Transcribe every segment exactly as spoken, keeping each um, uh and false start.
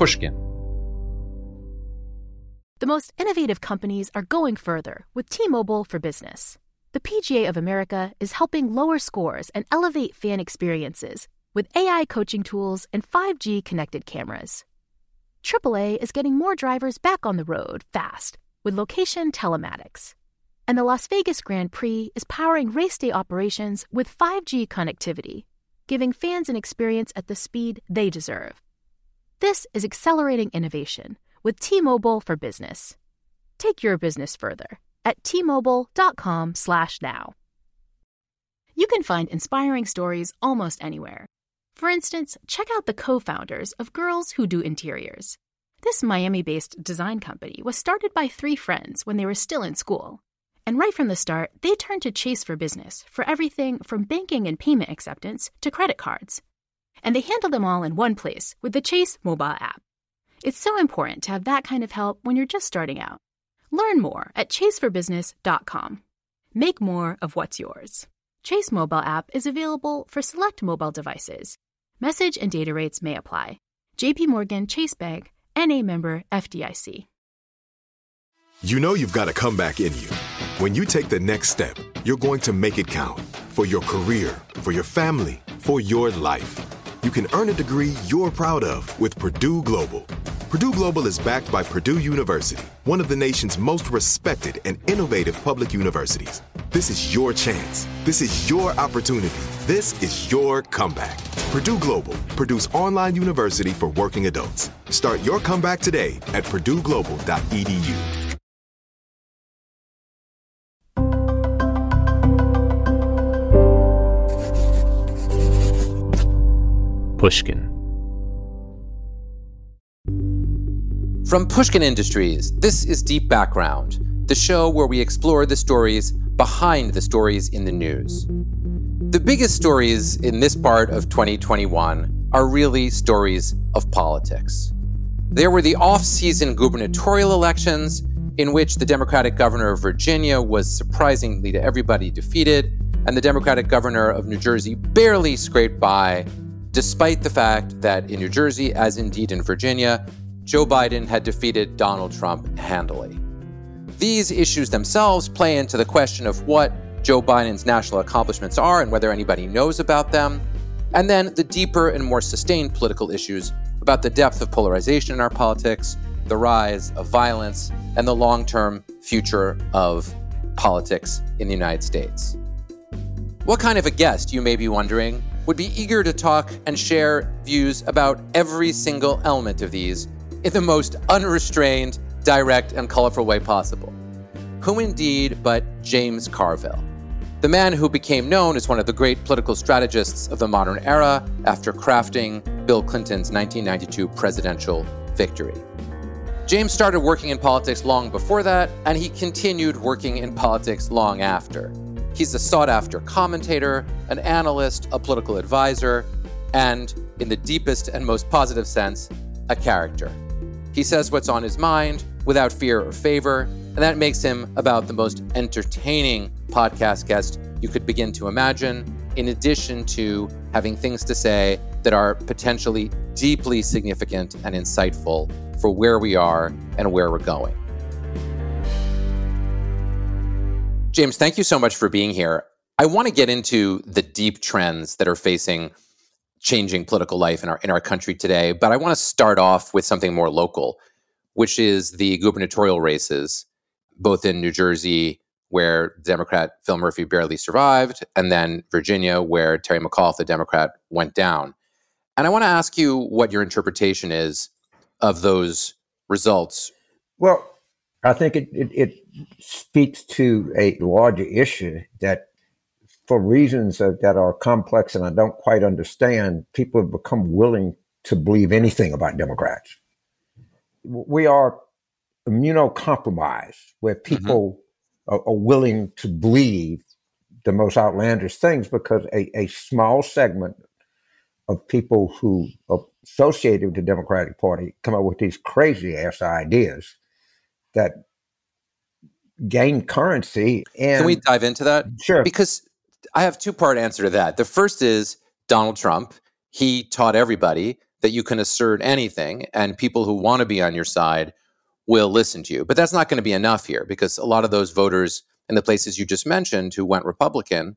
Pushkin. The most innovative companies are going further with T-Mobile for Business. The P G A of America is helping lower scores and elevate fan experiences with A I coaching tools and five G connected cameras. triple A is getting more drivers back on the road fast with location telematics. And the Las Vegas Grand Prix is powering race day operations with five G connectivity, giving fans an experience at the speed they deserve. This is accelerating innovation with T-Mobile for Business. Take your business further at T-Mobile.com slash now. You can find inspiring stories almost anywhere. For instance, check out the co-founders of Girls Who Do Interiors. This Miami-based design company was started by three friends when they were still in school. And right from the start, they turned to Chase for Business for everything from banking and payment acceptance to credit cards. And they handle them all in one place with the Chase mobile app. It's so important to have that kind of help when you're just starting out. Learn more at chase for business dot com. Make more of what's yours. Chase mobile app is available for select mobile devices. Message and data rates may apply. J P Morgan Chase Bank, N A member F D I C. You know you've got a comeback in you. When you take the next step, you're going to make it count. For your career, for your family, for your life. You can earn a degree you're proud of with Purdue Global. Purdue Global is backed by Purdue University, one of the nation's most respected and innovative public universities. This is your chance. This is your opportunity. This is your comeback. Purdue Global, Purdue's online university for working adults. Start your comeback today at purdue global dot e d u. Pushkin. From Pushkin Industries, this is Deep Background, the show where we explore the stories behind the stories in the news. The biggest stories in this part of twenty twenty-one are really stories of politics. There were the off-season gubernatorial elections, in which the Democratic governor of Virginia was surprisingly to everybody defeated, and the Democratic governor of New Jersey barely scraped by, despite the fact that in New Jersey, as indeed in Virginia, Joe Biden had defeated Donald Trump handily. These issues themselves play into the question of what Joe Biden's national accomplishments are and whether anybody knows about them, and then the deeper and more sustained political issues about the depth of polarization in our politics, the rise of violence, and the long-term future of politics in the United States. What kind of a guest, you may be wondering, would be eager to talk and share views about every single element of these in the most unrestrained, direct, and colorful way possible? Who indeed but James Carville, the man who became known as one of the great political strategists of the modern era after crafting Bill Clinton's nineteen ninety-two presidential victory. James started working in politics long before that, and he continued working in politics long after. He's a sought-after commentator, an analyst, a political advisor, and, in the deepest and most positive sense, a character. He says what's on his mind without fear or favor, and that makes him about the most entertaining podcast guest you could begin to imagine, in addition to having things to say that are potentially deeply significant and insightful for where we are and where we're going. James, thank you so much for being here. I want to get into the deep trends that are facing changing political life in our in our country today, but I want to start off with something more local, which is the gubernatorial races, both in New Jersey, where Democrat Phil Murphy barely survived, and then Virginia, where Terry McAuliffe, the Democrat, went down. And I want to ask you what your interpretation is of those results. Well, I think it, it, it speaks to a larger issue that, for reasons of, that are complex and I don't quite understand, people have become willing to believe anything about Democrats. We are immunocompromised, where people mm-hmm. are, are willing to believe the most outlandish things because a, a small segment of people who are associated with the Democratic Party come up with these crazy-ass ideas that gain currency. And can we dive into that? Sure. Because I have two-part answer to that. The first is Donald Trump. He taught everybody that you can assert anything and people who want to be on your side will listen to you. But that's not going to be enough here, because a lot of those voters in the places you just mentioned who went Republican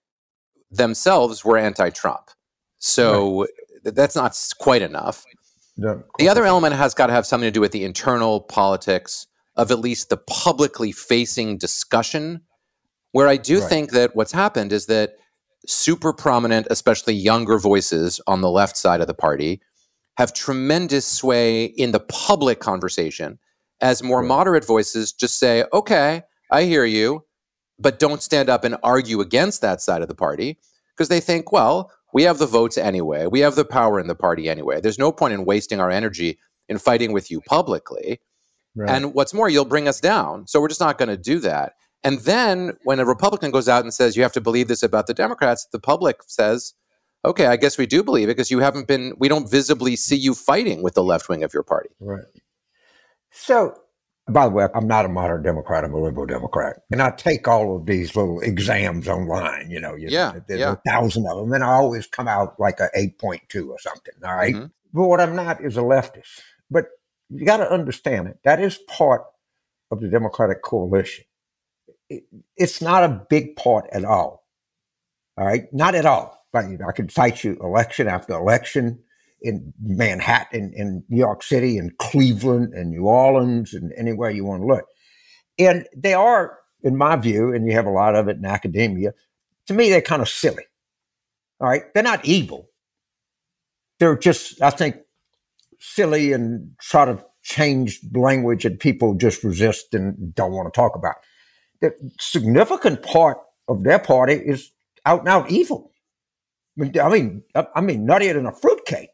themselves were anti-Trump. So right. th- that's not quite enough. No, the other element has got to have something to do with the internal politics of at least the publicly facing discussion, where I do right. think that what's happened is that super prominent, especially younger voices on the left side of the party have tremendous sway in the public conversation, as more right. moderate voices just say, okay, I hear you, but don't stand up and argue against that side of the party, because they think, well, we have the votes anyway. We have the power in the party anyway. There's no point in wasting our energy in fighting with you publicly. Right. And what's more, you'll bring us down. So we're just not going to do that. And then when a Republican goes out and says, you have to believe this about the Democrats, the public says, okay, I guess we do believe it, because you haven't been, we don't visibly see you fighting with the left wing of your party. Right. So, by the way, I'm not a moderate Democrat, I'm a liberal Democrat. And I take all of these little exams online, you know, you yeah, know there's yeah. a thousand of them, and I always come out like a eight point two or something, all right? Mm-hmm. But what I'm not is a leftist. But you got to understand it. That is part of the Democratic coalition. It, it's not a big part at all, all right? Not at all. Like, I could cite you election after election in Manhattan, in New York City, in Cleveland, and New Orleans, and anywhere you want to look. And they are, in my view, and you have a lot of it in academia, to me, they're kind of silly. All right? They're not evil. They're just, I think, silly and try to change language that people just resist and don't want to talk about. The significant part of their party is out and out evil. I mean, I mean, nuttier than a fruitcake.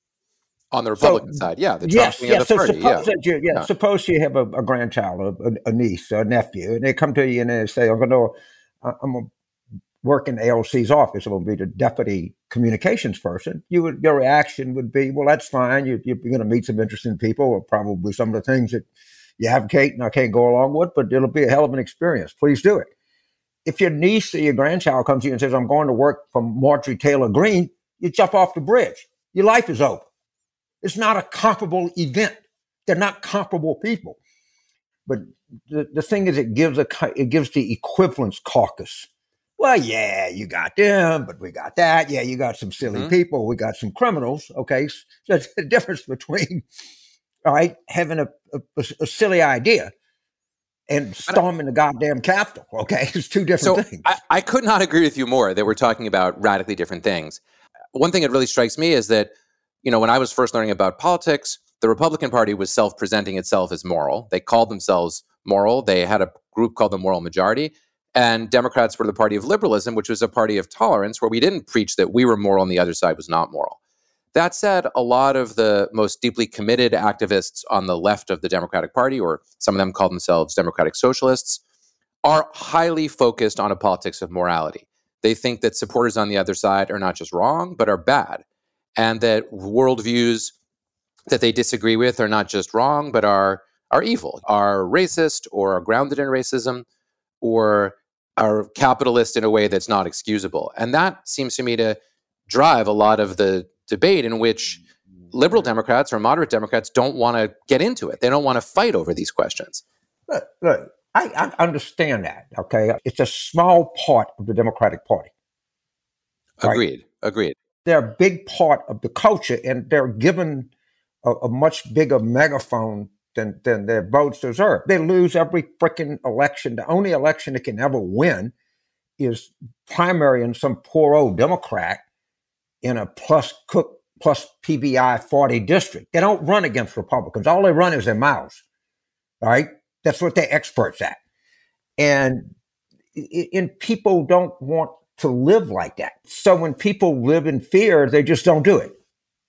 On the Republican so, side, yeah. The yes, yes. of the so party, suppose yeah. that you, yeah, yeah. suppose you have a, a grandchild, a, a niece, a nephew, and they come to you and they say, "I'm going to, I'm going to work in A O C's office. I'm going to be the deputy communications person." You would, your reaction would be, "Well, that's fine. You, you're going to meet some interesting people, or probably some of the things that you advocate and I can't go along with, but it'll be a hell of an experience. Please do it." If your niece or your grandchild comes to you and says, "I'm going to work for Marjorie Taylor Greene," you jump off the bridge. Your life is over. It's not a comparable event. They're not comparable people. But the, the thing is, it gives a it gives the equivalence caucus. Well, yeah, you got them, but we got that. Yeah, you got some silly mm-hmm. people. We got some criminals. Okay, so there's a difference between, all right, having a, a, a silly idea and storming the goddamn Capitol, okay? It's two different so things. I, I could not agree with you more that we're talking about radically different things. One thing that really strikes me is that, you know, when I was first learning about politics, the Republican Party was self-presenting itself as moral. They called themselves moral. They had a group called the Moral Majority. And Democrats were the party of liberalism, which was a party of tolerance, where we didn't preach that we were moral and the other side was not moral. That said, a lot of the most deeply committed activists on the left of the Democratic Party, or some of them call themselves Democratic Socialists, are highly focused on a politics of morality. They think that supporters on the other side are not just wrong, but are bad. And that worldviews that they disagree with are not just wrong, but are, are evil, are racist, or are grounded in racism, or are capitalist in a way that's not excusable. And that seems to me to drive a lot of the debate in which liberal Democrats or moderate Democrats don't want to get into it. They don't want to fight over these questions. Look, look I, I understand that, okay? It's a small part of the Democratic Party. Right? Agreed, agreed. They're a big part of the culture, and they're given a, a much bigger megaphone than, than their votes deserve. They lose every freaking election. The only election they can ever win is primary in some poor old Democrat in a plus Cook plus P B I forty district. They don't run against Republicans. All they run is their mouths. All right? That's what they're experts at. And, and people don't want to live like that. So when people live in fear, they just don't do it.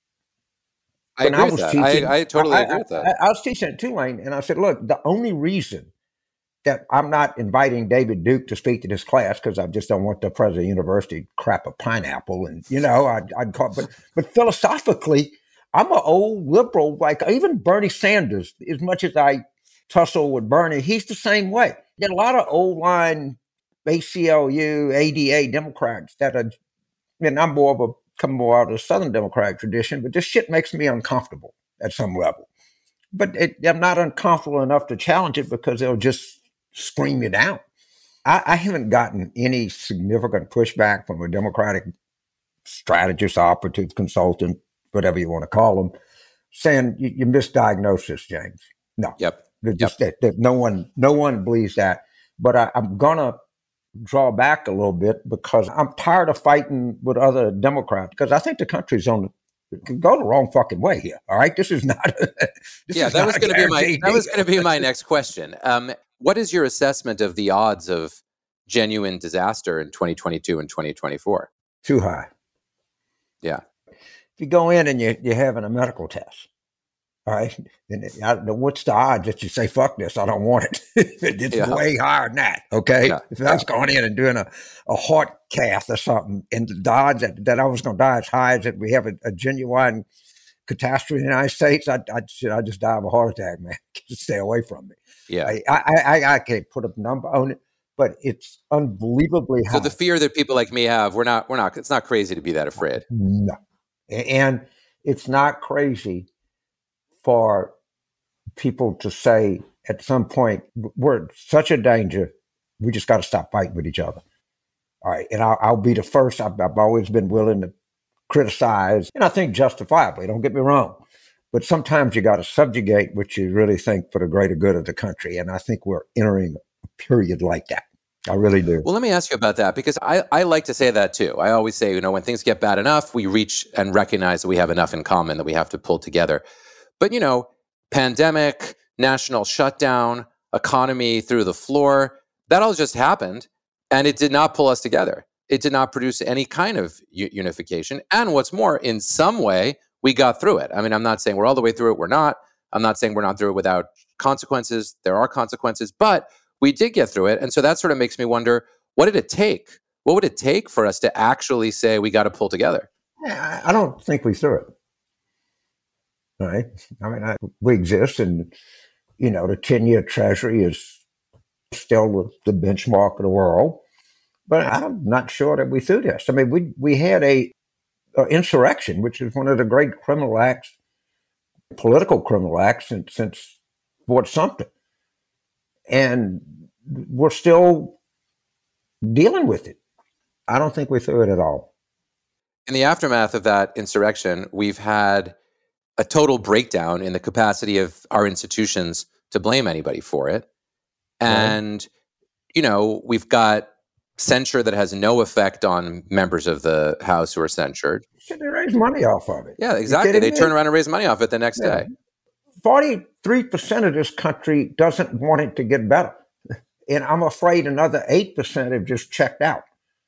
I when agree I was with that. Teaching, I, I totally I, agree with that. I, I was teaching at Tulane, and I said, look, the only reason that I'm not inviting David Duke to speak to this class, because I just don't want the president of the university to crap a pineapple, and, you know, I'd, I'd call, but, but philosophically, I'm an old liberal, like even Bernie Sanders, as much as I tussle with Bernie, he's the same way. There are a lot of old line A C L U, A D A Democrats that are, I mean, I'm more of a come more out of the Southern Democratic tradition, but this shit makes me uncomfortable at some level. But it, I'm not uncomfortable enough to challenge it because they'll just scream you down. I, I haven't gotten any significant pushback from a Democratic strategist, operative, consultant, whatever you want to call them, saying you, you misdiagnosed this, James. No. Yep. Just yep. That, that no one, no one believes that. But I, I'm gonna draw back a little bit because I'm tired of fighting with other Democrats because I think the country's on the can go the wrong fucking way here. All right, this is not. this yeah, is that not was going to be my that was going to be my deal. next question. Um, what is your assessment of the odds of genuine disaster in twenty twenty-two and twenty twenty-four? Too high. Yeah. If you go in and you you're having a medical test, all right, and I, what's the odds that you say "fuck this"? I don't want it. It's Yeah. way higher than that. Okay, Yeah. if I was going in and doing a, a heart cath or something, and the odds that, that I was going to die as high as that we have a, a genuine catastrophe in the United States, I I should I just die of a heart attack, man. Just stay away from me. Yeah. I I, I I can't put a number on it, but it's unbelievably high. So the fear that people like me have, we're not we're not. It's not crazy to be that afraid. No, and it's not crazy for people to say at some point, we're in such a danger, we just got to stop fighting with each other. All right. And I'll, I'll be the first. I've, I've always been willing to criticize, and I think justifiably, don't get me wrong. But sometimes you got to subjugate what you really think for the greater good of the country. And I think we're entering a period like that. I really do. Well, let me ask you about that, because I, I like to say that too. I always say, you know, when things get bad enough, we reach and recognize that we have enough in common that we have to pull together. But, you know, pandemic, national shutdown, economy through the floor, that all just happened, and it did not pull us together. It did not produce any kind of u- unification. And what's more, in some way, we got through it. I mean, I'm not saying we're all the way through it. We're not. I'm not saying we're not through it without consequences. There are consequences, but we did get through it. And so that sort of makes me wonder, what did it take? What would it take for us to actually say we got to pull together? Yeah, I don't think we threw it. All right. I mean, I, we exist, and, you know, the ten-year treasury is still the benchmark of the world. But I'm not sure that we threw this. I mean, we we had a, a insurrection, which is one of the great criminal acts, political criminal acts since, since Fort Sumter. And we're still dealing with it. I don't think we threw it at all. In the aftermath of that insurrection, we've had a total breakdown in the capacity of our institutions to blame anybody for it. And, right. you know, we've got censure that has no effect on members of the House who are censured. So they raise money off of it. Yeah, exactly. They me? turn around and raise money off it the next yeah. day. forty-three percent of this country doesn't want it to get better. And I'm afraid another eight percent have just checked out.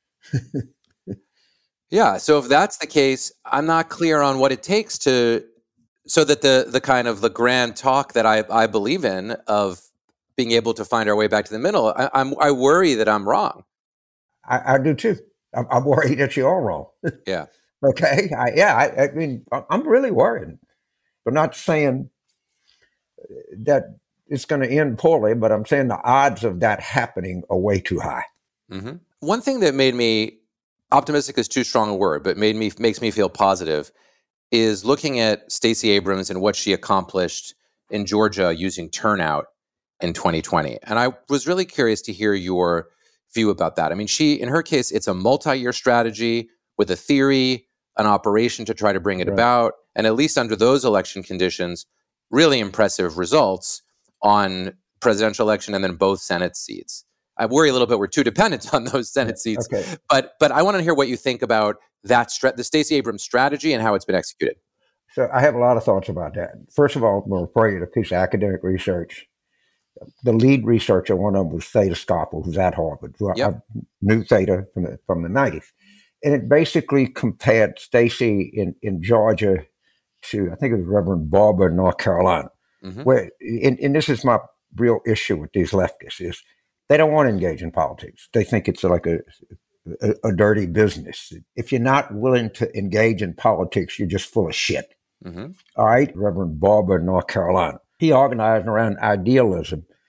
Yeah. So if that's the case, I'm not clear on what it takes to, so that the the kind of the grand talk that I, I believe in of being able to find our way back to the middle, I, I'm, I worry that I'm wrong. I, I do too. I'm, I'm worried that you are wrong. Yeah. Okay. I, yeah. I, I mean, I'm really worried. But not saying that it's going to end poorly, but I'm saying the odds of that happening are way too high. Mm-hmm. One thing that made me optimistic is too strong a word, but made me makes me feel positive is looking at Stacey Abrams and what she accomplished in Georgia using turnout in twenty twenty. And I was really curious to hear your view about that. I mean, she, in her case, it's a multi-year strategy with a theory, an operation to try to bring it right. about, and at least under those election conditions, really impressive results on presidential election and then both Senate seats. I worry a little bit we're too dependent on those Senate seats, okay. but but I want to hear what you think about that stra- the Stacey Abrams strategy and how it's been executed. So I have a lot of thoughts about that. First of all, I'm going to refer you to a piece of academic research. The lead researcher, one of them was Theda Skocpol, who's at Harvard. Who yep. I knew Theda from the, from the nineties. And it basically compared Stacey in, in Georgia to, I think it was Reverend Barber in North Carolina. Mm-hmm. Where, and, and this is my real issue with these leftists, is they don't want to engage in politics. They think it's like a, a, a dirty business. If you're not willing to engage in politics, you're just full of shit. Mm-hmm. All right? Reverend Barber in North Carolina. He organized around idealism.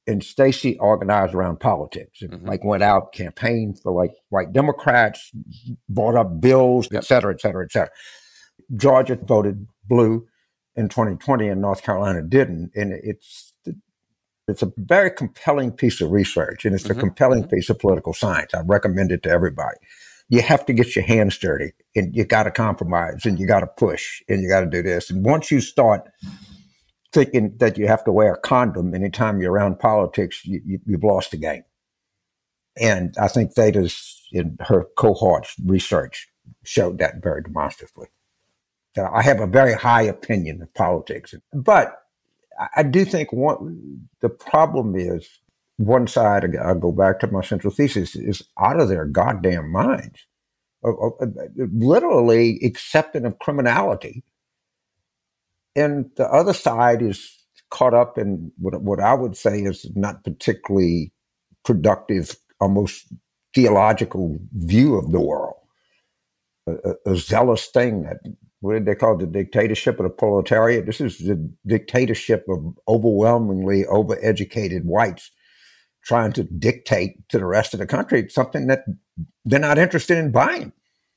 and Stacey organized around politics. And, Mm-hmm. like went out, campaigned for like white Democrats, brought up bills, Yep. et cetera, et cetera, et cetera. Georgia voted blue in twenty twenty, and North Carolina didn't. And it's it's a very compelling piece of research, and it's Mm-hmm. a compelling Mm-hmm. piece of political science. I recommend it to everybody. You have to get your hands dirty, and you got to compromise, and you got to push, and you got to do this. And once you start thinking that you have to wear a condom anytime you're around politics, you, you, you've lost the game. And I think Theta's, in her cohort's research, showed that very demonstratively. So I have a very high opinion of politics. But I do think one, the problem is one side, I'll go back to my central thesis, is out of their goddamn minds. Literally accepting of criminality. And the other side is caught up in what, what I would say is not particularly productive, almost theological view of the world. A, a, a zealous thing that, what did they call it, the dictatorship of the proletariat? This is the dictatorship of overwhelmingly overeducated whites trying to dictate to the rest of the country something that they're not interested in buying.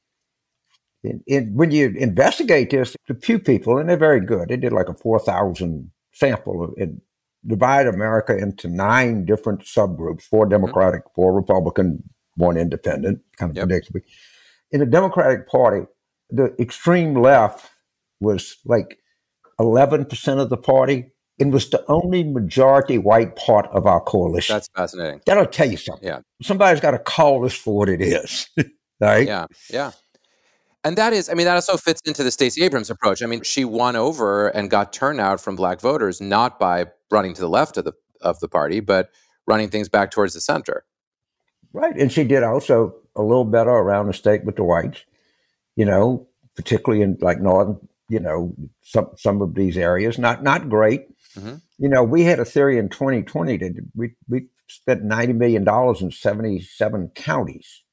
And, and when you investigate this, the Pew people, and they're very good, they did like a four thousand sample and divided America into nine different subgroups, four Democratic, mm-hmm. four Republican, one independent, kind of yep. predictably. In the Democratic Party, the extreme left was like eleven percent of the party and was the only majority white part of our coalition. That's fascinating. That'll tell you something. Yeah. Somebody's got to call this for what it is. Right? Yeah, yeah. And that is, I mean, that also fits into the Stacey Abrams approach. I mean, she won over and got turnout from black voters, not by running to the left of the of the party, but running things back towards the center. Right. And she did also a little better around the state with the whites, you know, particularly in like northern, you know, some some of these areas. Not not great. Mm-hmm. You know, we had a theory in twenty twenty that we, we spent ninety million dollars in seventy-seven counties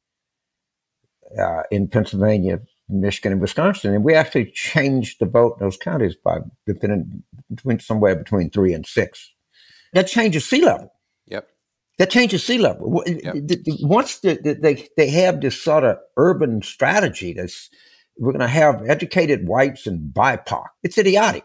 uh, in Pennsylvania, Michigan, and Wisconsin. And we actually changed the vote in those counties by between, between somewhere between three and six. That changes sea level. Yep. That changes sea level. Yep. Once the, the, they they have this sort of urban strategy, that's we're going to have educated whites and B I P O C. It's idiotic.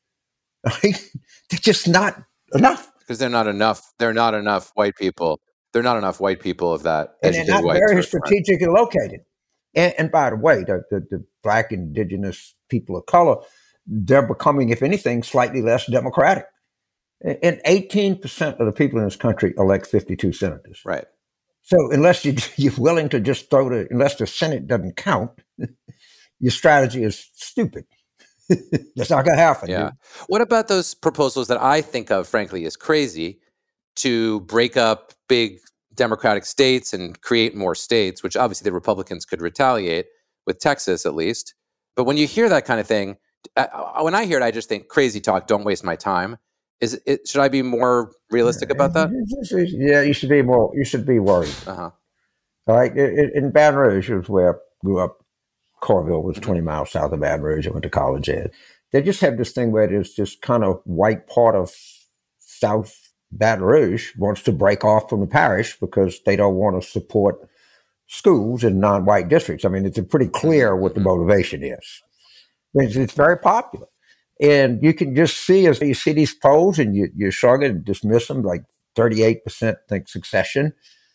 They're just not enough. Because they're not enough. They're not enough white people. They're not enough white people of that and educated they're not whites. very strategically located. And, and by the way, the, the, the black indigenous people of color, they're becoming, if anything, slightly less democratic. And eighteen percent of the people in this country elect fifty-two senators. Right. So unless you, you're willing to just throw the, unless the Senate doesn't count, your strategy is stupid. That's not going to happen. Yeah. Dude. What about those proposals that I think of, frankly, as crazy to break up big Democratic states and create more states, which obviously the Republicans could retaliate with Texas, at least. But when you hear that kind of thing, I, when I hear it, I just think crazy talk. Don't waste my time. Is it? Should I be more realistic about that? Yeah, you should be more. You should be worried. Uh-huh. All right. In Baton Rouge, was where I grew up. Corville was twenty miles south of Baton Rouge. I went to college there. They just have this thing where there's this kind of white part of South Baton Rouge wants to break off from the parish because they don't want to support schools in non-white districts. I mean, it's pretty clear what the motivation is. It's, it's very popular. And you can just see as you see these polls and you, you shrug and dismiss them, like thirty-eight percent think succession.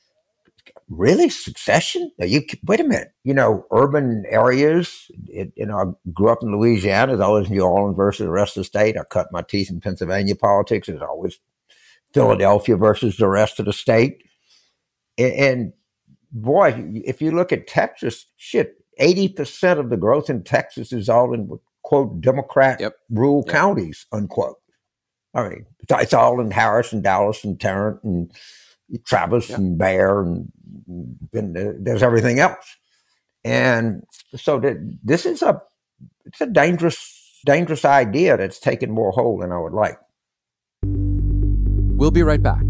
Really? Succession? Now you wait a minute. You know, urban areas, it, you know, I grew up in Louisiana. It's always New Orleans versus the rest of the state. I cut my teeth in Pennsylvania politics. It's always Philadelphia versus the rest of the state. And, and boy, if you look at Texas, shit, eighty percent of the growth in Texas is all in, quote, Democrat yep. rural yep. counties, unquote. I mean, it's all in Harris and Dallas and Tarrant and Travis yeah. and Bear, and, and there's everything else. And so that this is a it's a dangerous dangerous idea that's taken more hold than I would like. We'll be right back.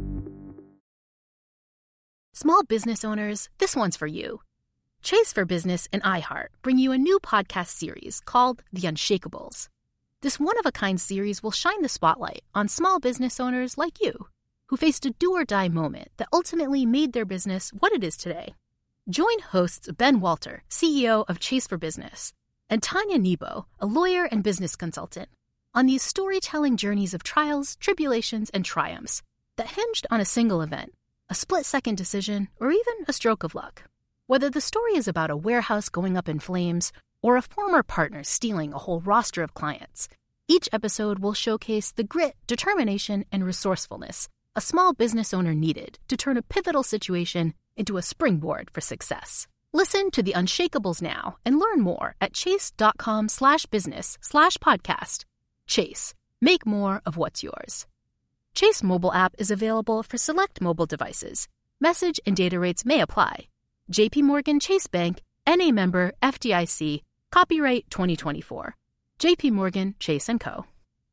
Small business owners, this one's for you. Chase for Business and iHeart bring you a new podcast series called The Unshakables. This one-of-a-kind series will shine the spotlight on small business owners like you, who faced a do-or-die moment that ultimately made their business what it is today. Join hosts Ben Walter, C E O of Chase for Business, and Tanya Nebo, a lawyer and business consultant, on these storytelling journeys of trials, tribulations, and triumphs that hinged on a single event, a split-second decision, or even a stroke of luck. Whether the story is about a warehouse going up in flames or a former partner stealing a whole roster of clients, each episode will showcase the grit, determination, and resourcefulness a small business owner needed to turn a pivotal situation into a springboard for success. Listen to The Unshakables now and learn more at chase.com slash business slash podcast. Chase, make more of what's yours. Chase mobile app is available for select mobile devices. Message and data rates may apply. J P Morgan Chase Bank, N A member, F D I C, copyright twenty twenty-four. J P Morgan Chase and Co.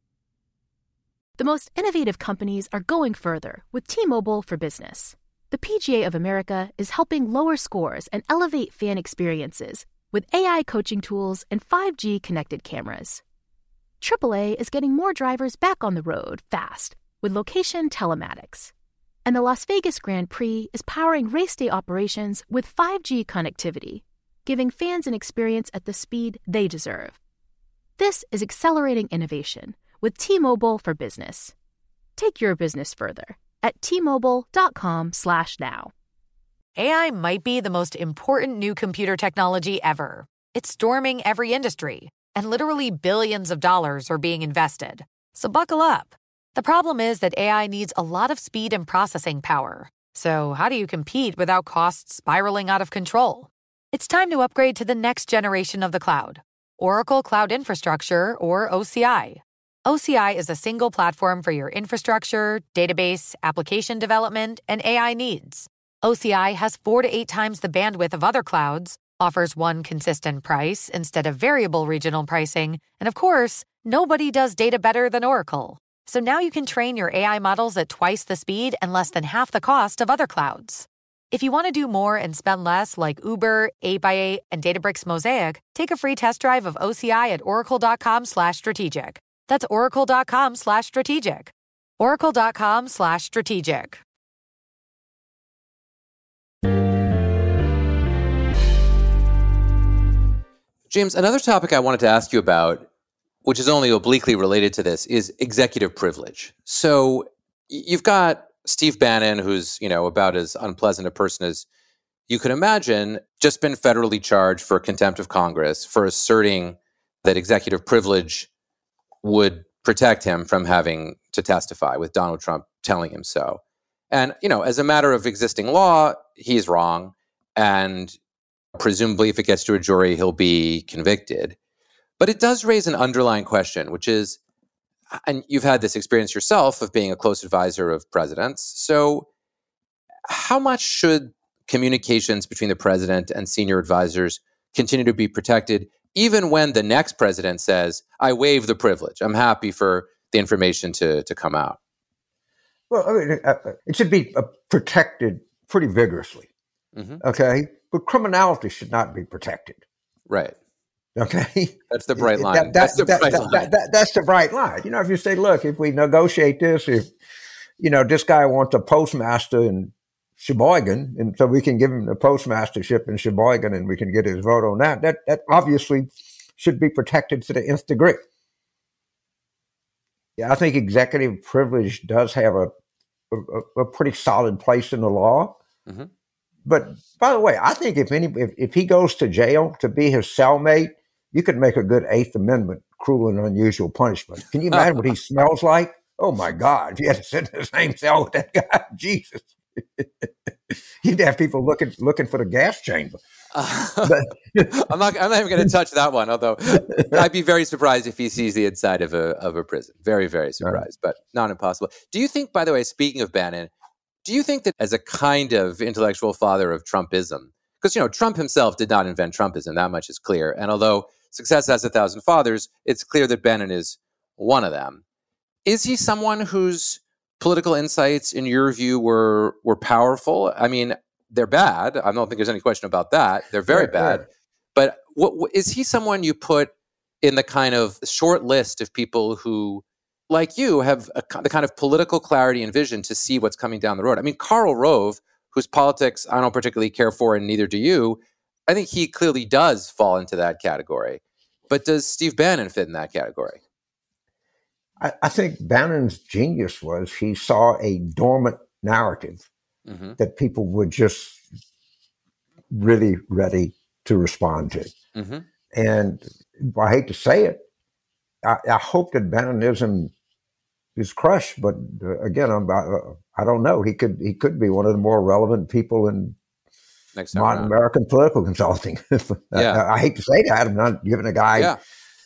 The most innovative companies are going further with T-Mobile for Business. The P G A of America is helping lower scores and elevate fan experiences with A I coaching tools and five G connected cameras. triple A is getting more drivers back on the road fast with location telematics. And the Las Vegas Grand Prix is powering race day operations with five G connectivity, giving fans an experience at the speed they deserve. This is accelerating innovation with T-Mobile for Business. Take your business further at T-Mobile.com slash now. A I might be the most important new computer technology ever. It's storming every industry, and literally billions of dollars are being invested. So buckle up. The problem is that A I needs a lot of speed and processing power. So how do you compete without costs spiraling out of control? It's time to upgrade to the next generation of the cloud, Oracle Cloud Infrastructure, or O C I. O C I is a single platform for your infrastructure, database, application development, and A I needs. O C I has four to eight times the bandwidth of other clouds, offers one consistent price instead of variable regional pricing, and of course, nobody does data better than Oracle. So now you can train your A I models at twice the speed and less than half the cost of other clouds. If you want to do more and spend less like Uber, eight by eight, and Databricks Mosaic, take a free test drive of O C I at oracle.com slash strategic. That's oracle.com slash strategic. oracle.com slash strategic. James, another topic I wanted to ask you about, which is only obliquely related to this, is executive privilege. So you've got Steve Bannon, who's, you know, about as unpleasant a person as you could imagine, just been federally charged for contempt of Congress for asserting that executive privilege would protect him from having to testify, with Donald Trump telling him so. And, you know, as a matter of existing law, he's wrong. And presumably, if it gets to a jury, he'll be convicted. But it does raise an underlying question, which is, and you've had this experience yourself of being a close advisor of presidents. So how much should communications between the president and senior advisors continue to be protected, even when the next president says, I waive the privilege, I'm happy for the information to, to come out? Well, I mean, it should be protected pretty vigorously, mm-hmm. okay? But criminality should not be protected. Right. Okay? That's the bright line. That, that, that's the that, bright that, line. That, that, that's the bright line. You know, if you say, look, if we negotiate this, if, you know, this guy wants a postmaster in Sheboygan, and so we can give him the postmastership in Sheboygan and we can get his vote on that, that, that obviously should be protected to the nth degree. Yeah, I think executive privilege does have a, a, a pretty solid place in the law. Mm-hmm. But by the way, I think if any, if, if he goes to jail to be his cellmate, you could make a good Eighth Amendment cruel and unusual punishment. Can you imagine what he smells like? Oh my God! If you had to sit in the same cell with that guy, Jesus, you'd have people looking looking for the gas chamber. Uh, but, I'm not. I'm not even going to touch that one. Although I'd be very surprised if he sees the inside of a of a prison. Very, very surprised, right. But not impossible. Do you think, by the way, speaking of Bannon, do you think that as a kind of intellectual father of Trumpism, because, you know, Trump himself did not invent Trumpism, that much is clear. And although success has a thousand fathers, it's clear that Bannon is one of them. Is he someone whose political insights, in your view, were were powerful? I mean, they're bad. I don't think there's any question about that. They're very right, bad. Right. But what, what, is he someone you put in the kind of short list of people who like you, have a, the kind of political clarity and vision to see what's coming down the road. I mean, Karl Rove, whose politics I don't particularly care for, and neither do you, I think he clearly does fall into that category. But does Steve Bannon fit in that category? I, I think Bannon's genius was he saw a dormant narrative mm-hmm. that people were just really ready to respond to. Mm-hmm. And I hate to say it, I, I hope that Bannonism is crushed. But uh, again, I'm, I, I don't know. He could he could be one of the more relevant people in Next modern around. American political consulting. yeah. I, I hate to say that. I'm not giving a guy. Yeah.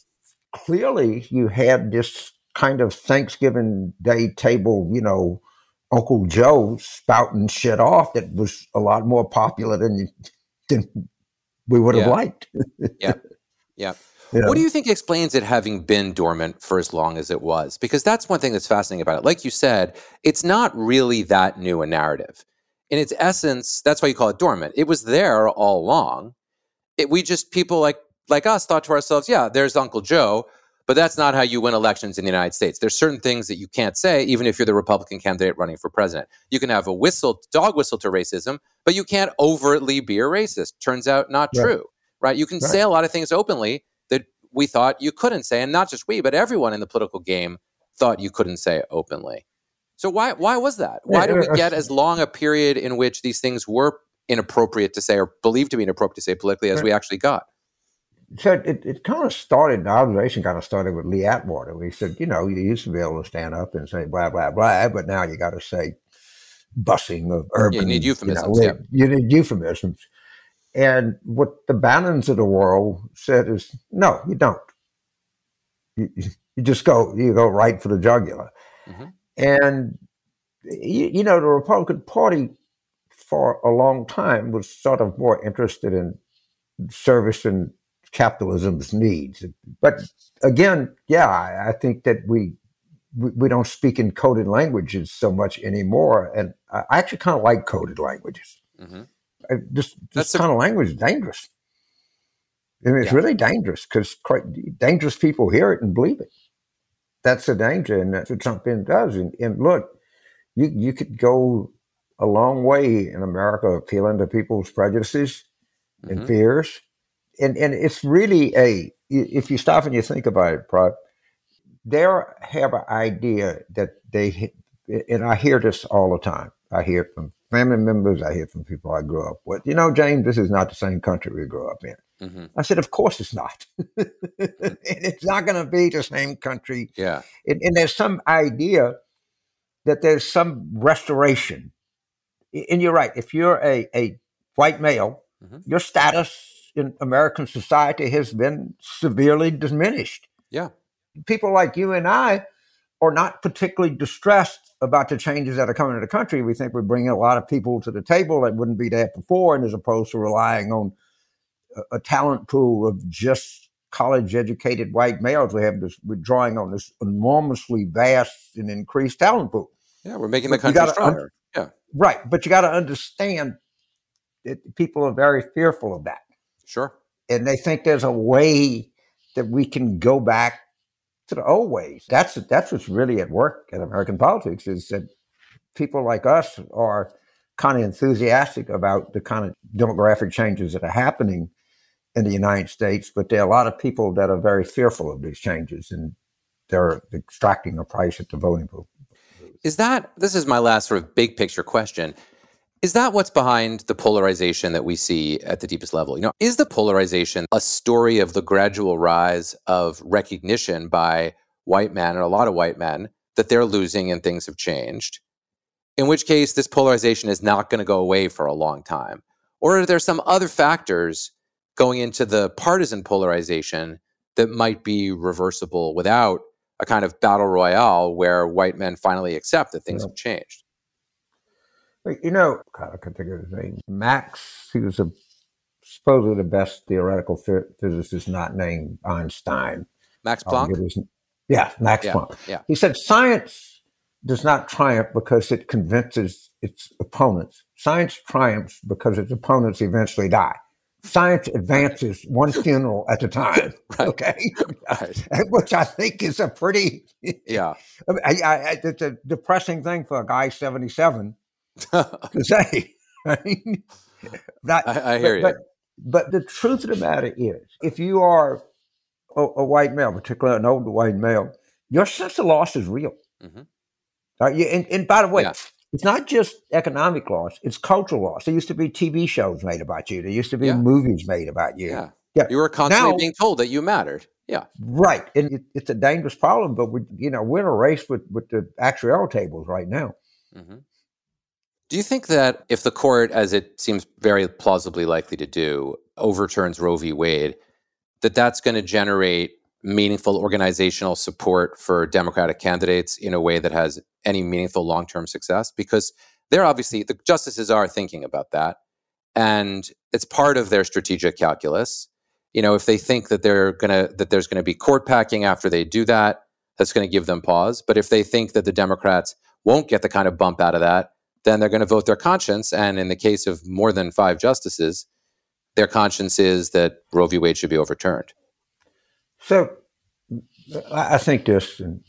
Clearly, you had this kind of Thanksgiving Day table, you know, Uncle Joe spouting shit off that was a lot more popular than, than we would have yeah. liked. yeah. Yeah. You know? What do you think explains it having been dormant for as long as it was? Because that's one thing that's fascinating about it. Like you said, it's not really that new a narrative. In its essence, that's why you call it dormant. It was there all along. It, we just, people like like us thought to ourselves, yeah, there's Uncle Joe, but that's not how you win elections in the United States. There's certain things that you can't say, even if you're the Republican candidate running for president. You can have a whistle, dog whistle to racism, but you can't overtly be a racist. Turns out not right. true, right? You can right. say a lot of things openly that we thought you couldn't say, and not just we, but everyone in the political game thought you couldn't say openly. So why why was that? Why did we get as long a period in which these things were inappropriate to say or believed to be inappropriate to say politically as we actually got? So it, it kind of started, the observation kind of started with Lee Atwater. We said, you know, you used to be able to stand up and say blah, blah, blah, but now you got to say busing of urban. Yeah, you need euphemisms. You, know, yeah. you need euphemisms. And what the Bannons of the world said is, no, you don't. You, you just go, you go right for the jugular. Mm-hmm. And, you, you know, the Republican Party for a long time was sort of more interested in servicing capitalism's needs. But again, yeah, I, I think that we, we we don't speak in coded languages so much anymore. And I actually kind of like coded languages. Mm-hmm. I, this this kind a- of language is dangerous. I mean, it's yeah. really dangerous because dangerous people hear it and believe it. That's the danger, and that's what Trump does. And, and look, you you could go a long way in America appealing to people's prejudices mm-hmm. and fears. And and it's really a, if you stop and you think about it, Prod, they have an idea that they, and I hear this all the time. I hear it from family members. I hear it from people I grew up with. You know, James, this is not the same country we grew up in. Mm-hmm. I said, of course it's not. And it's not going to be the same country. Yeah. And, and there's some idea that there's some restoration. And you're right. If you're a, a white male, mm-hmm. your status in American society has been severely diminished. Yeah. People like you and I are not particularly distressed about the changes that are coming to the country. We think we're bringing a lot of people to the table that wouldn't be there before, and as opposed to relying on a, a talent pool of just college-educated white males, we have this, we're drawing on this enormously vast and increased talent pool. Yeah, we're making the country stronger. Un- yeah. Right, but you got to understand that people are very fearful of that. Sure. And they think there's a way that we can go back to the old ways. That's that's what's really at work in American politics, is that people like us are kind of enthusiastic about the kind of demographic changes that are happening in the United States, but there are a lot of people that are very fearful of these changes, and they're extracting a price at the voting booth. Is that, this is my last sort of big picture question, is that what's behind the polarization that we see at the deepest level? You know, is the polarization a story of the gradual rise of recognition by white men, and a lot of white men, that they're losing and things have changed? In which case, this polarization is not going to go away for a long time. Or are there some other factors going into the partisan polarization that might be reversible without a kind of battle royale where white men finally accept that things yeah. have changed? You know, God, I can't think of his name. Max, he was a, supposedly the best theoretical physicist not named Einstein. Max Planck? His, yeah, Max yeah, Planck. Yeah. He said science does not triumph because it convinces its opponents. Science triumphs because its opponents eventually die. science advances one funeral at a time. Right. Okay, Right. which I think is a pretty Yeah. I, I, I, it's a depressing thing for a guy seventy-seven to say. Right? Not, I, I hear but, you. But, but the truth of the matter is, if you are a, a white male, particularly an older white male, your sense of loss is real. Mm-hmm. Uh, you, and, and by the way, Yeah. it's not just economic loss; it's cultural loss. There used to be T V shows made about you. There used to be Yeah. movies made about you. Yeah. Yeah. You were constantly Now- being told that you mattered. Yeah. Right, and it, it's a dangerous problem. But we, you know, we're in a race with with the actuarial tables right now. Mm-hmm. Do you think that if the court, as it seems very plausibly likely to do, overturns Roe v. Wade, that that's going to generate meaningful organizational support for Democratic candidates in a way that has any meaningful long-term success? Because they're obviously, the justices are thinking about that. And it's part of their strategic calculus. You know, if they think that they're gonna that there's going to be court packing after they do that, that's going to give them pause. But if they think that the Democrats won't get the kind of bump out of that, then they're going to vote their conscience. And in the case of more than five justices, their conscience is that Roe v. Wade should be overturned. So I I think this, and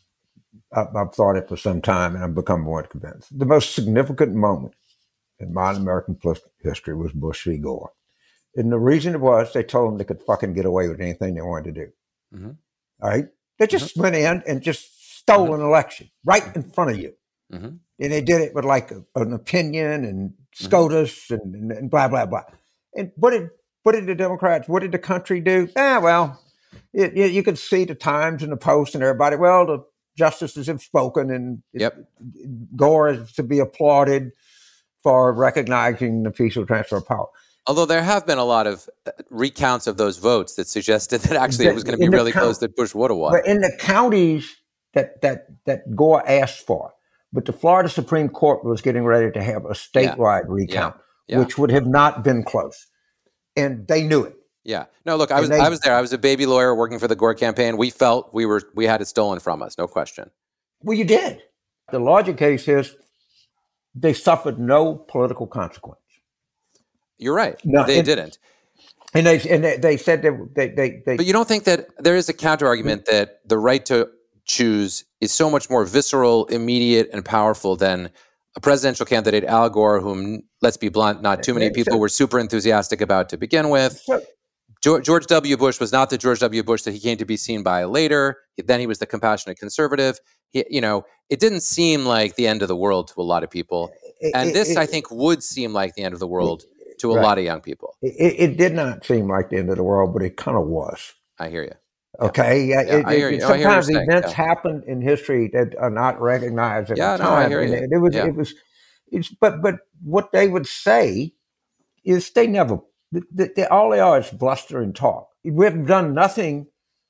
I- I've thought it for some time, and I've become more convinced. The most significant moment in modern American political history was Bush v. Gore. And the reason it was, they told them they could fucking get away with anything they wanted to do. Mm-hmm. All right? They just went in and just stole Mhm. an election right in front of you. Mm-hmm. And they did it with like a, an opinion and SCOTUS and, and, and blah, blah, blah. And what did, what did the Democrats, what did the country do? Ah, well, it, it, you could see the Times and the Post and everybody, well, the justices have spoken, and it, Yep. Gore is to be applauded for recognizing the peaceful transfer of power. Although there have been a lot of uh, recounts of those votes that suggested that actually it was going to be In the really count- close, that Bush would have won. But in the counties that, that, that Gore asked for, but the Florida Supreme Court was getting ready to have a statewide recount, Yeah. which would have not been close. And they knew it. Yeah. No, look, I And was they- I was there. I was a baby lawyer working for the Gore campaign. We felt we were we had it stolen from us, no question. Well, you did. The larger case is they suffered no political consequence. You're right. No, they and- didn't. And they and they, they said that they, they, they But you don't think that there is a counter argument that the right to choose is so much more visceral, immediate, and powerful than a presidential candidate, Al Gore, whom, let's be blunt, not too many Yeah, people so- were super enthusiastic about to begin with. so, George, George W. Bush was not the George W. Bush that he came to be seen by later. Then he was the compassionate conservative. He, you know, it didn't seem like the end of the world to a lot of people. And it- this, it- I think, would seem like the end of the world to a Right. lot of young people. It, it did not seem like the end of the world, but it kind of was. I hear you. Okay, yeah, Yeah, it- I hear it- you. No, I hear what sometimes you're saying, events yeah. happen in history that are not recognized at Yeah, the no, I time. hear and you. it, it was, Yeah. it was, it's, but, but what they would say is they never, they, they, all they are is bluster and talk. We've done nothing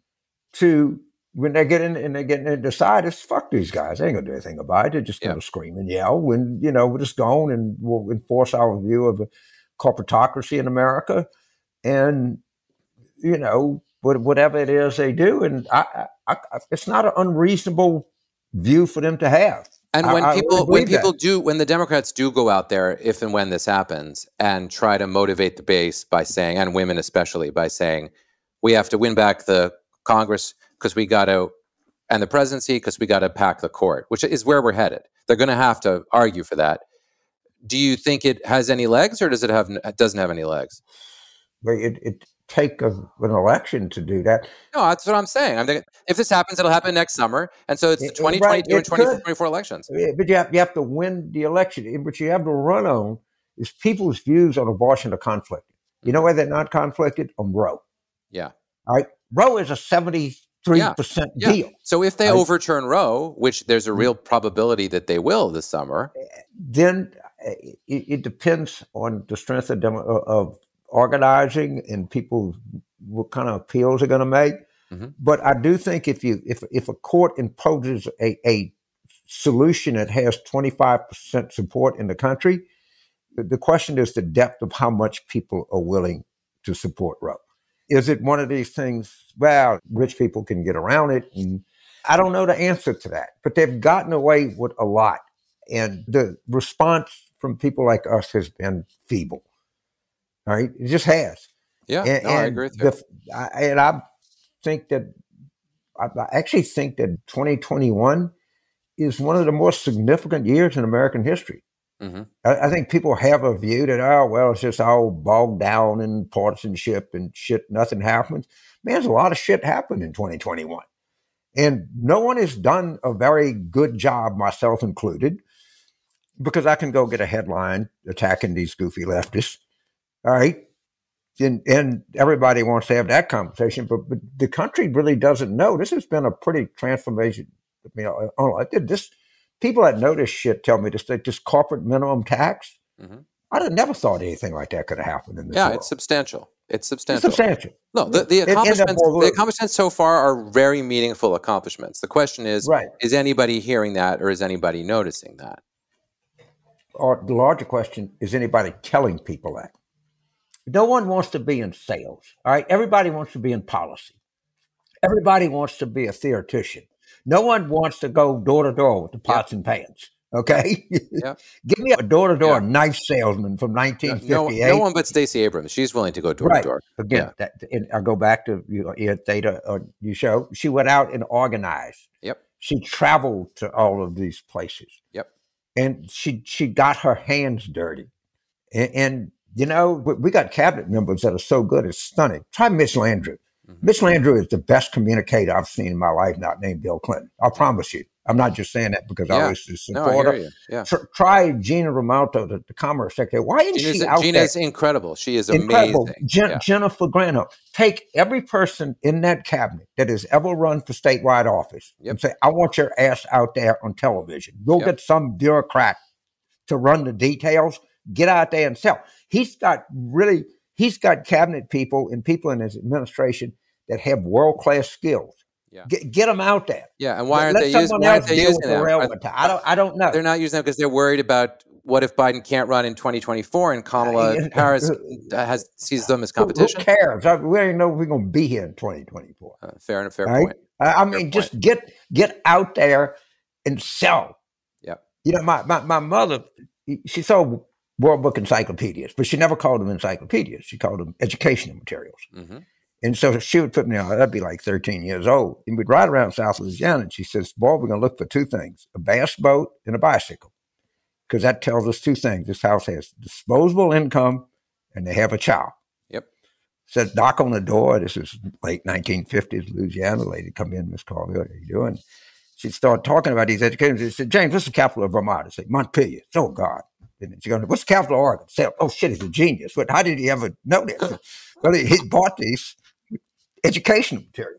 to, when they get in and they get in and decide, it's fuck these guys. They ain't gonna do anything about it. They're just gonna Yeah. scream and yell when, you know, we're just going and we'll enforce our view of a corporatocracy in America. And, you know, what- whatever it is they do. And I, I, I, it's not an unreasonable view for them to have. And I- when I really people when believe that. people do when the Democrats do go out there, if and when this happens, and try to motivate the base by saying, and women especially, by saying, we have to win back the Congress because we got to, and the presidency because we got to pack the court, which is where we're headed. They're going to have to argue for that. Do you think it has any legs, or does it have it doesn't have any legs? But it, it take a, an election to do that. No, that's what I'm saying. I'm thinking, if this happens, it'll happen next summer, and so it's the It- it- twenty right, twenty-two and it could. twenty twenty-four elections. Yeah, But you have, you have to win the election. And what you have to run on is people's views on abortion are conflicted. You know why they're not conflicted? On Roe. Yeah. All right. Roe is a seventy-three percent Yeah. deal. So if they I- overturn Roe, which there's a real probability that they will this summer, Then uh, it, it depends on the strength of, demo, of organizing and people, what kind of appeals they're going to make. Mhm. But I do think if you if if a court imposes a, a solution that has twenty-five percent support in the country, the, the question is the depth of how much people are willing to support Roe. Is it one of these things, well, rich people can get around it? And I don't know the answer to that, but they've gotten away with a lot. And the response from people like us has been feeble. All right, it just has. Yeah, and, no, and I agree with you. The, I, and I think that I, I actually think that twenty twenty-one is one of the most significant years in American history. Mm-hmm. I, I think people have a view that, oh, well, it's just all bogged down in partisanship and shit, nothing happens. Man, there's a lot of shit happened in twenty twenty-one. And no one has done a very good job, myself included, because I can go get a headline attacking these goofy leftists. All right. And, and everybody wants to have that conversation, but, but the country really doesn't know. This has been a pretty transformation. I mean, I, I did this. People that know this shit tell me this, this corporate minimum tax. Mm-hmm. I'd have never thought anything like that could have happened in this Yeah, world. it's substantial. It's substantial. It's substantial. No, the, the accomplishments the accomplishments so far are very meaningful accomplishments. The question is, right. is anybody hearing that, or is anybody noticing that? Or the larger question, is anybody telling people that? No one wants to be in sales. All right. Everybody wants to be in policy. Everybody wants to be a theoretician. No one wants to go door to door with the pots yep. and pans. Okay. Yep. Give me a door to door knife salesman from nineteen fifty-eight. No, no one but Stacey Abrams. She's willing to go door right. to door. Again, yeah. that, and I go back to you know, Theta or you show. She went out and organized. Yep. She traveled to all of these places. Yep. And she she got her hands dirty. And, and you know, we got cabinet members that are so good, it's stunning. Try Mitch Landrieu. Mm-hmm. Mitch Landrieu is the best communicator I've seen in my life, not named Bill Clinton. I promise you. I'm not just saying that because yeah. I was a supporter. No, I hear you. Yeah. Tr- try Gina Raimondo, the, the Commerce Secretary. Why isn't Gina's, she out Gina's there? incredible. She is incredible. amazing. Jen- yeah. Jennifer Granholm. Take every person in that cabinet that has ever run for statewide office yep. and say, I want your ass out there on television. Go yep. get some bureaucrat to run the details. Get out there and sell. He's got really, he's got cabinet people and people in his administration that have world-class skills. Yeah. Get, get them out there. Yeah, and why aren't Let they using? Why aren't they using them? The I don't. I don't know. They're not using them because they're worried about what if Biden can't run in twenty twenty-four and Kamala Harris has sees them as competition. Who cares? I, we don't even know if we're going to be here in twenty twenty-four. Uh, fair and a fair right? point. I, I mean, just point. get get out there and sell. Yeah. You know, my my my mother, she sold World Book encyclopedias, but she never called them encyclopedias. She called them educational materials. Mm-hmm. And so she would put me on, I'd be like thirteen years old. And we'd ride around South Louisiana. And she says, boy, we're going to look for two things, a bass boat and a bicycle. Because that tells us two things. This house has disposable income and they have a child. Yep. Said, knock on the door. This is late nineteen fifties, Louisiana. Lady come in, Miss Carville, how you doing? She'd start talking about these educators. She said, James, what's the capital of Vermont? I said, Montpelier. Oh, God. And she goes, what's the capital of Oregon? I said, oh, shit, he's a genius. But how did he ever know this? Well, he, he bought these educational materials.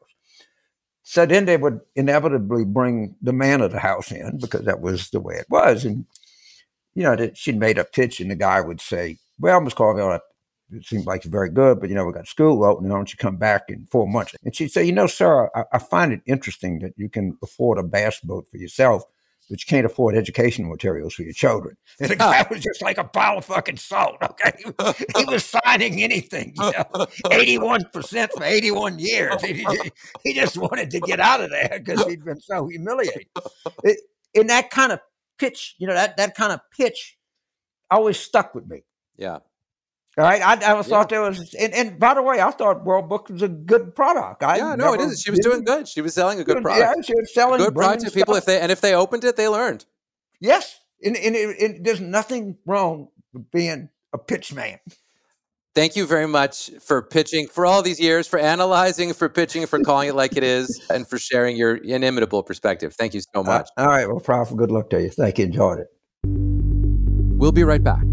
So then they would inevitably bring the man of the house in because that was the way it was. And, you know, that she'd made a pitch and the guy would say, well, Miss Carville, it seems like it's very good, but, you know, we got school opening. Why don't you come back in four months? And she'd say, you know, sir, I, I find it interesting that you can afford a bass boat for yourself, but you can't afford educational materials for your children. And the guy was just like a pile of fucking salt, okay? He was signing anything, you know, eighty-one percent for eighty-one years. He, he just wanted to get out of there because he'd been so humiliated. It, and that kind of pitch, you know, that, that kind of pitch always stuck with me. Yeah. All right. I, I thought yeah. there was, and, and by the way, I thought World Book was a good product. I yeah, no, it is. She was doing good. She was selling a good product. Yeah, she was selling a good product to people. Stuff. If they and if they opened it, they learned. Yes, and, and, it, and there's nothing wrong with being a pitch man. Thank you very much for pitching for all these years, for analyzing, for pitching, for calling it like it is, and for sharing your inimitable perspective. Thank you so much. Uh, all right. Well, proud for good luck to you. Thank you. Enjoyed it. We'll be right back.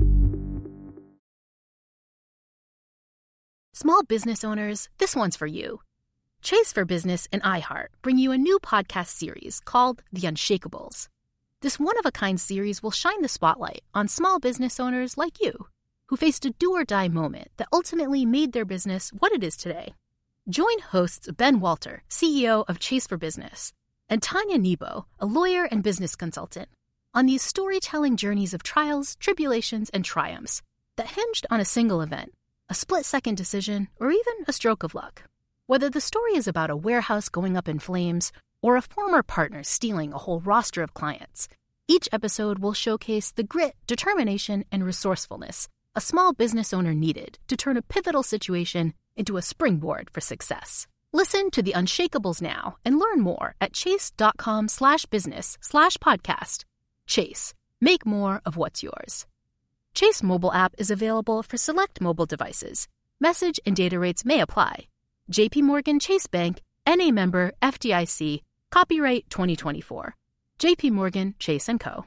Small business owners, this one's for you. Chase for Business and iHeart bring you a new podcast series called The Unshakables. This one-of-a-kind series will shine the spotlight on small business owners like you, who faced a do-or-die moment that ultimately made their business what it is today. Join hosts Ben Walter, C E O of Chase for Business, and Tanya Nebo, a lawyer and business consultant, on these storytelling journeys of trials, tribulations, and triumphs that hinged on a single event, a split-second decision, or even a stroke of luck. Whether the story is about a warehouse going up in flames or a former partner stealing a whole roster of clients, each episode will showcase the grit, determination, and resourcefulness a small business owner needed to turn a pivotal situation into a springboard for success. Listen to The Unshakables now and learn more at chase.com slash business slash podcast. Chase, make more of what's yours. Chase mobile app is available for select mobile devices. Message and data rates may apply. J P Morgan Chase Bank, N A member F D I C, copyright twenty twenty-four. J P Morgan Chase and Co.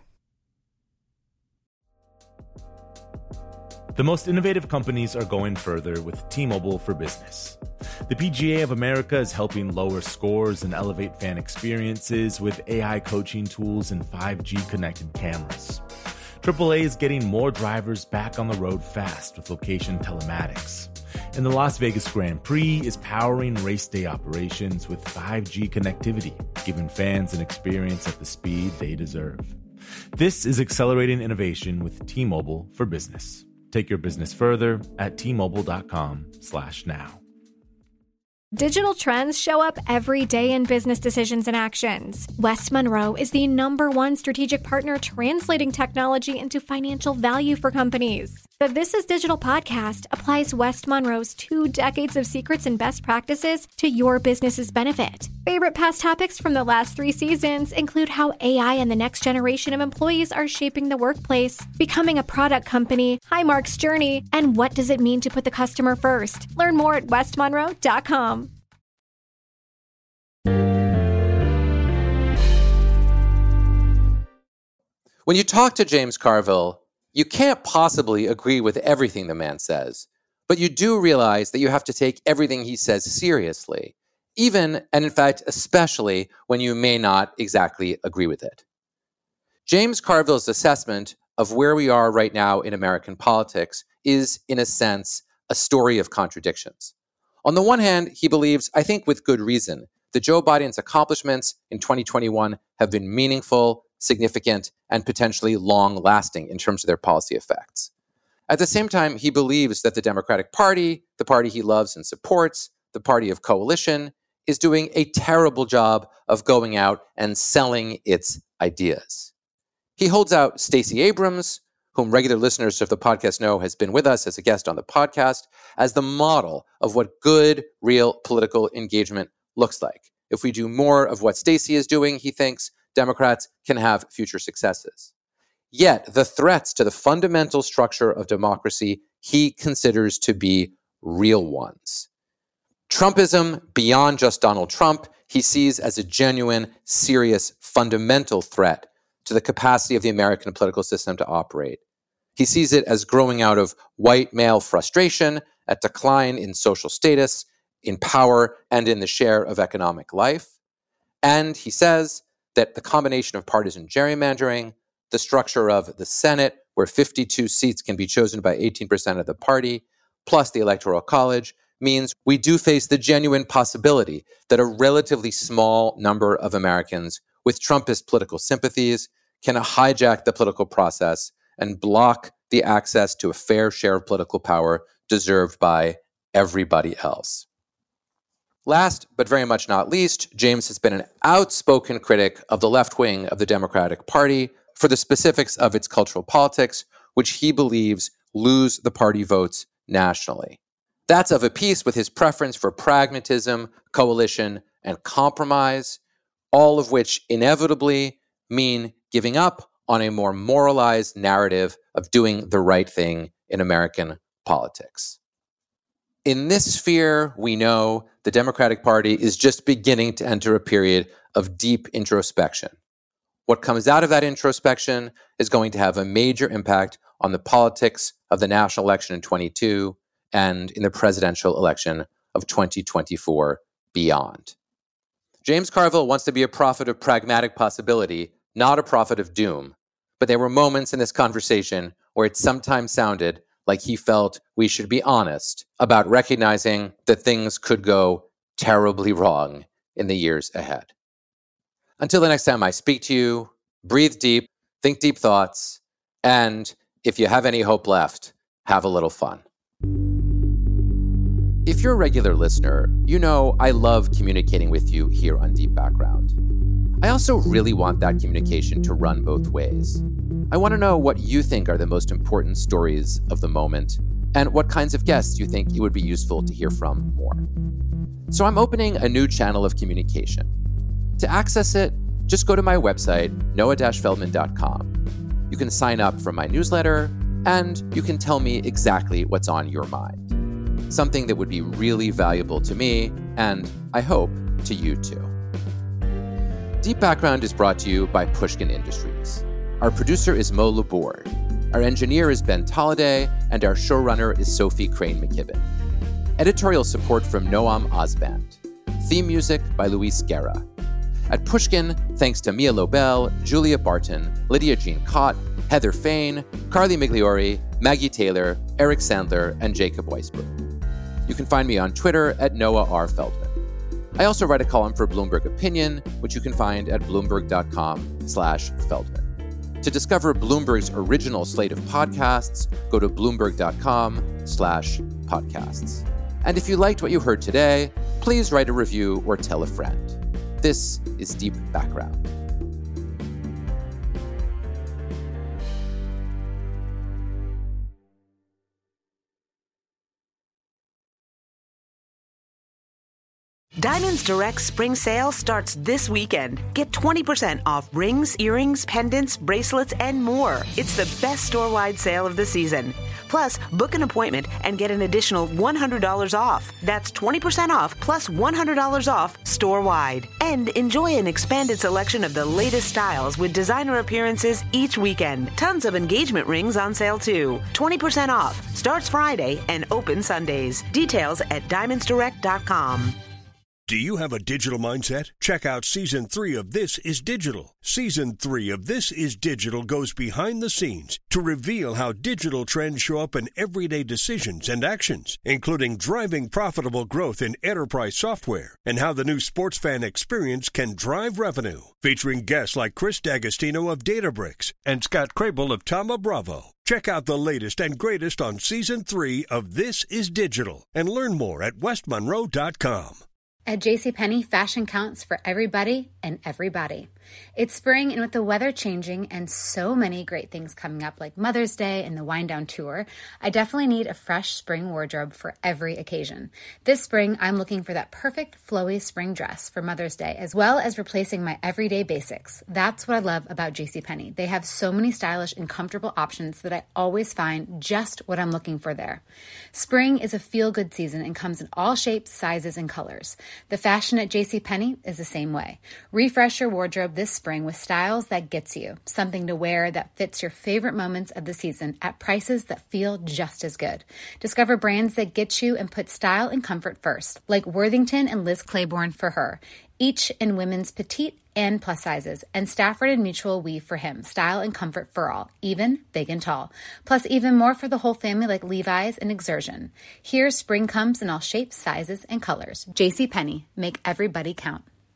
The most innovative companies are going further with T-Mobile for Business. The P G A of America is helping lower scores and elevate fan experiences with A I coaching tools and five G connected cameras. triple A is getting more drivers back on the road fast with location telematics. And the Las Vegas Grand Prix is powering race day operations with five G connectivity, giving fans an experience at the speed they deserve. This is accelerating innovation with T-Mobile for Business. Take your business further at T-Mobile.com slash now. Digital trends show up every day in business decisions and actions. West Monroe is the number one strategic partner translating technology into financial value for companies. The This is Digital podcast applies West Monroe's two decades of secrets and best practices to your business's benefit. Favorite past topics from the last three seasons include how A I and the next generation of employees are shaping the workplace, becoming a product company, Highmark's journey, and what does it mean to put the customer first. Learn more at west monroe dot com. When you talk to James Carville, you can't possibly agree with everything the man says, but you do realize that you have to take everything he says seriously, even, and in fact, especially when you may not exactly agree with it. James Carville's assessment of where we are right now in American politics is, in a sense, a story of contradictions. On the one hand, he believes, I think with good reason, that Joe Biden's accomplishments in twenty twenty-one have been meaningful, significant, and potentially long-lasting in terms of their policy effects. At the same time, he believes that the Democratic Party, the party he loves and supports, the party of coalition, is doing a terrible job of going out and selling its ideas. He holds out Stacey Abrams, whom regular listeners of the podcast know has been with us as a guest on the podcast, as the model of what good, real political engagement looks like. If we do more of what Stacey is doing, he thinks, Democrats can have future successes. Yet, the threats to the fundamental structure of democracy he considers to be real ones. Trumpism, beyond just Donald Trump, he sees as a genuine, serious, fundamental threat to the capacity of the American political system to operate. He sees it as growing out of white male frustration, a decline in social status, in power, and in the share of economic life. And he says that the combination of partisan gerrymandering, the structure of the Senate, where fifty-two seats can be chosen by eighteen percent of the party, plus the Electoral College, means we do face the genuine possibility that a relatively small number of Americans with Trumpist political sympathies can hijack the political process and block the access to a fair share of political power deserved by everybody else. Last, but very much not least, James has been an outspoken critic of the left wing of the Democratic Party for the specifics of its cultural politics, which he believes lose the party votes nationally. That's of a piece with his preference for pragmatism, coalition, and compromise, all of which inevitably mean giving up on a more moralized narrative of doing the right thing in American politics. In this sphere, we know the Democratic Party is just beginning to enter a period of deep introspection. What comes out of that introspection is going to have a major impact on the politics of the national election in twenty-two and in the presidential election of twenty twenty-four beyond. James Carville wants to be a prophet of pragmatic possibility, not a prophet of doom. But there were moments in this conversation where it sometimes sounded like he felt we should be honest about recognizing that things could go terribly wrong in the years ahead. Until the next time I speak to you, breathe deep, think deep thoughts, and if you have any hope left, have a little fun. If you're a regular listener, you know I love communicating with you here on Deep Background. I also really want that communication to run both ways. I want to know what you think are the most important stories of the moment and what kinds of guests you think it would be useful to hear from more. So I'm opening a new channel of communication. To access it, just go to my website, noah dash feldman dot com. You can sign up for my newsletter, and you can tell me exactly what's on your mind. Something that would be really valuable to me, and I hope to you too. Deep Background is brought to you by Pushkin Industries. Our producer is Mo Laborde. Our engineer is Ben Tolliday, and our showrunner is Sophie Crane McKibben. Editorial support from Noam Osband. Theme music by Luis Guerra. At Pushkin, thanks to Mia Lobel, Julia Barton, Lydia Jean Cott, Heather Fain, Carly Migliori, Maggie Taylor, Eric Sandler, and Jacob Weisberg. You can find me on Twitter at Noah R. Feldman. I also write a column for Bloomberg Opinion, which you can find at bloomberg.com slash Feldman. To discover Bloomberg's original slate of podcasts, go to bloomberg.com slash podcasts. And if you liked what you heard today, please write a review or tell a friend. This is Deep Background. Diamonds Direct Spring Sale starts this weekend. Get twenty percent off rings, earrings, pendants, bracelets, and more. It's the best store-wide sale of the season. Plus, book an appointment and get an additional one hundred dollars off. That's twenty percent off plus one hundred dollars off store-wide. And enjoy an expanded selection of the latest styles with designer appearances each weekend. Tons of engagement rings on sale too. twenty percent off. Starts Friday and open Sundays. Details at diamonds direct dot com. Do you have a digital mindset? Check out Season three of This Is Digital. Season three of This Is Digital goes behind the scenes to reveal how digital trends show up in everyday decisions and actions, including driving profitable growth in enterprise software and how the new sports fan experience can drive revenue. Featuring guests like Chris D'Agostino of Databricks and Scott Crable of Thoma Bravo. Check out the latest and greatest on Season three of This Is Digital and learn more at west monroe dot com. At JCPenney, fashion counts for everybody and everybody. It's spring, and with the weather changing and so many great things coming up like Mother's Day and the Wind Down Tour, I definitely need a fresh spring wardrobe for every occasion. This spring, I'm looking for that perfect flowy spring dress for Mother's Day, as well as replacing my everyday basics. That's what I love about JCPenney. They have so many stylish and comfortable options that I always find just what I'm looking for there. Spring is a feel-good season and comes in all shapes, sizes, and colors. The fashion at JCPenney is the same way. Refresh your wardrobe this spring with styles that gets you, something to wear that fits your favorite moments of the season at prices that feel just as good. Discover brands that get you and put style and comfort first, like Worthington and Liz Claiborne for her, each in women's petite and plus sizes, and Stafford and Mutual weave for him, style and comfort for all, even big and tall. Plus even more for the whole family like Levi's and Exertion. Here, spring comes in all shapes, sizes, and colors. JCPenney, make everybody count.